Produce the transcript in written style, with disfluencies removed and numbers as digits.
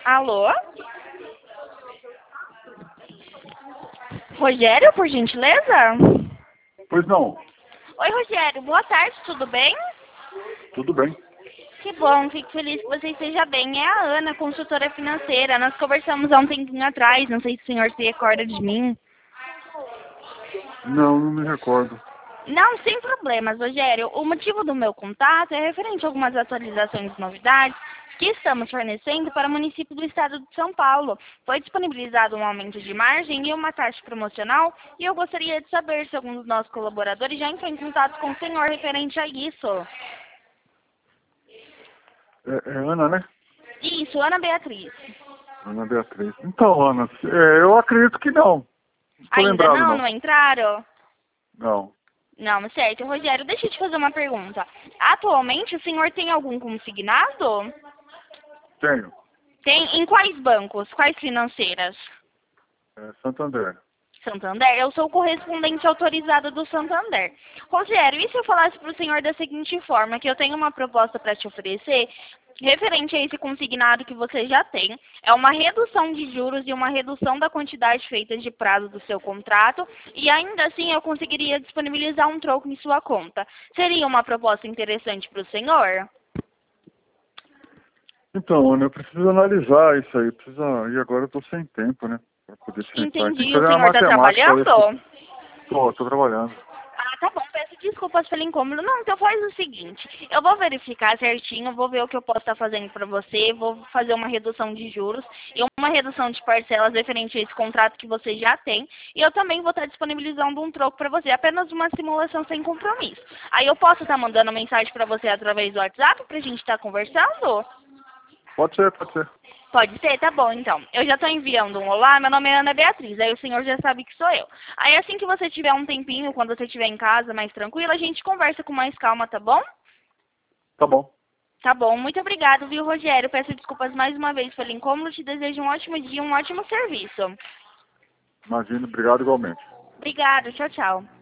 Alô? Rogério, por gentileza? Pois não, Oi, Rogério. Boa tarde, tudo bem? tudo bem. Que bom, fico feliz que você esteja bem. É a Ana, consultora financeira. Nós conversamos há um tempinho atrás, não sei se o senhor se recorda de mim. Não me recordo. Não, sem problemas, Rogério. O motivo do meu contato é referente a algumas atualizações e novidades que estamos fornecendo para o município do estado de São Paulo. Foi disponibilizado um aumento de margem e uma taxa promocional e eu gostaria de saber se algum dos nossos colaboradores já entrou em contato com o senhor referente a isso. É Ana, né? Isso, Ana Beatriz. Ana Beatriz. Então, Ana, eu acredito que não. Não estou Ainda lembrado, não? não. Não entraram? Não, Não, certo. Rogério, deixa eu te fazer uma pergunta. Atualmente, o senhor tem algum consignado? tenho. Tem em quais bancos? Quais financeiras? Santander. Santander? Eu sou o correspondente autorizado do Santander. Rogério, e se eu falasse para o senhor da seguinte forma, que eu tenho uma proposta para te oferecer, referente a esse consignado que você já tem, é uma redução de juros e uma redução da quantidade feita de prazo do seu contrato, e ainda assim eu conseguiria disponibilizar um troco em sua conta. Seria uma proposta interessante para o senhor? Então, Ana, eu preciso analisar isso aí. E agora eu estou sem tempo, né? Para poder sentar. Tem que Entendi. O fazer uma senhor está matemática para ver se... trabalhando? Estou trabalhando. Ah, tá bom, peço desculpas pelo incômodo. Não, então faz o seguinte, eu vou verificar certinho, vou ver o que eu posso estar fazendo para você, vou fazer uma redução de juros e uma redução de parcelas referente a esse contrato que você já tem, e eu também vou estar disponibilizando um troco para você, apenas uma simulação sem compromisso. Aí eu posso estar mandando mensagem para você através do WhatsApp para a gente estar conversando? Pode ser, pode ser. Pode ser? Tá bom, então. Eu já estou enviando um olá, meu nome é Ana Beatriz, aí o senhor já sabe que sou eu. Aí assim que você tiver um tempinho, quando você estiver em casa, mais tranquila, a gente conversa com mais calma, tá bom? Tá bom. Tá bom, muito obrigado, viu, Rogério? Peço desculpas mais uma vez pelo incômodo, te desejo um ótimo dia, um ótimo serviço. Imagino, obrigado igualmente. Obrigada, tchau, tchau.